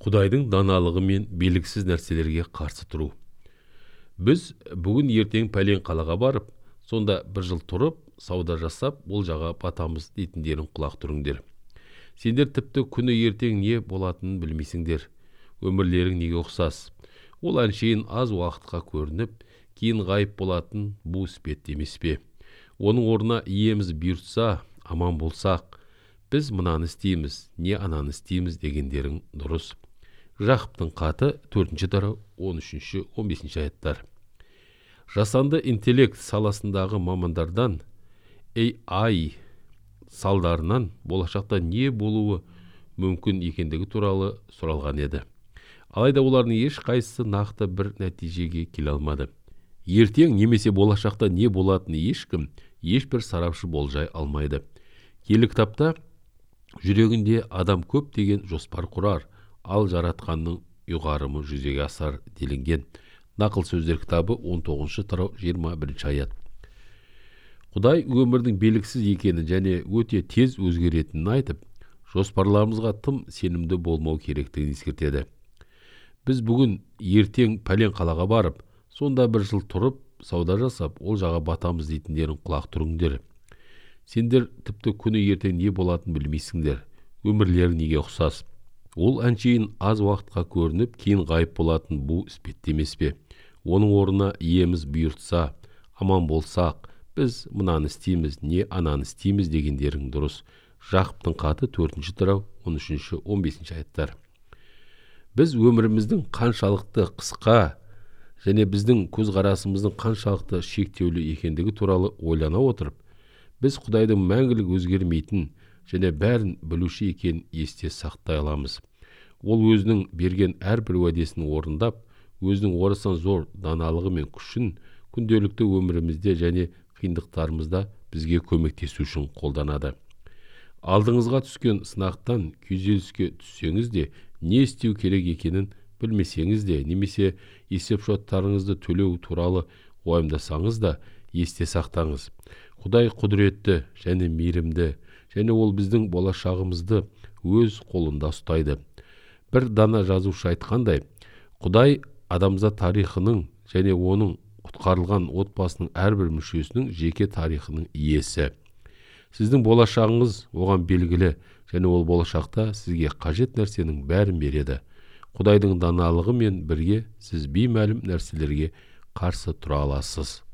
Құдайдың даналығы мен белгісіз нәрселерге қарсы тұру. Біз бүгін ертең пәлен қалаға барып, сонда бір жыл тұрып, сауда жасап, ол жаға батамыз дейтіндерін құлақ тұрыңдер. Сендер тіпті күні ертең не болатынын білмейсіңдер. Өмірлерің неге ұқсас? Ол әншейін аз уақытқа көрініп, кейін ғайып болатын бұл іспетті емес пе? Оның орнына иеміз бұйыртса, аман болсақ, біз мынаны істейміз, не ананы істейміз дегендерің дұрыс. Жақыптың хаты 4-ші тарау 13-15 аяттар. Жасанды интеллект саласындағы мамандардан AI салдарынан болашақта не болуы мүмкін екендігі туралы сұралған еді. Алайда олардың ешқайсысы нақты бір нәтижеге келе алмады. Ертең немесе болашақта не болатыны ешкім, ешбір сарапшы болжай алмайды. Киелі кітапта жүрегінде адам көп деген жоспар құрар, ал жаратқанның ұйғарымы жүзеге асар делінген. Нақыл сөздер кітабы 19-шы тарау 21-ші аят. Құдай өмірдің белгісіз екенін және өте тез өзгеретінін айтып, жоспарларымызға тым сенімді болмау керектігін ескертеді. Біз бүгін ертең пәлен қалаға барып, сонда бір жыл тұрып, сауда жасап, ол жаға батамыз дейтіндерін құлақ тұрыңдер. Сендер тіпті күні ертең не болатынын білмейсіңдер. Өмірлерің неге ұқсас? Ол әншейін аз уақытқа көрініп, кейін ғайып болатын бұл іспетті емес пе? Оның орнына иеміз бұйыртса, аман болсақ, біз мынаны істейміз, не ананы істейміз дегендерің дұрыс. Жақыптың хаты 4-ші тарау 13-15 аяттар. Біз өміріміздің қаншалықты қысқа және біздің көзқарасымыздың қаншалықты шектеулі екендігі туралы ойлана отырып, біз Құдайдың мәңгілік өзгермейтін және бәрін білуші екенін есте сақтай аламыз. Ол өзінің берген әрбір уәдесін орындап, өзінің орасан зор даналығы мен күшін күнделікті өмірімізде және қиындықтарымызда бізге көмектесу үшін қолданады. Алдыңызға түскен сынақтан күйзеліске түссеңіз де, не істеу керек екенін білмесеңіз де, немесе есеп-шоттарыңызды төлеу туралы уайымдасаңыз да, есте сақтаңыз. Құдай құдіретті және мейірімді, және ол біздің болашағымызды өз қолында ұстайды. Бір дана жазушы айтқандай, Құдай адамзат тарихының және оның құтқарылған отбасының әрбір мүшесінің жеке тарихының иесі. Сіздің болашағыңыз оған белгілі, және ол болашақта сізге қажет нәрсенің бәрін береді. Құдайдың даналығымен бірге сіз беймәлім нәрселерге қарсы тұра аласыз.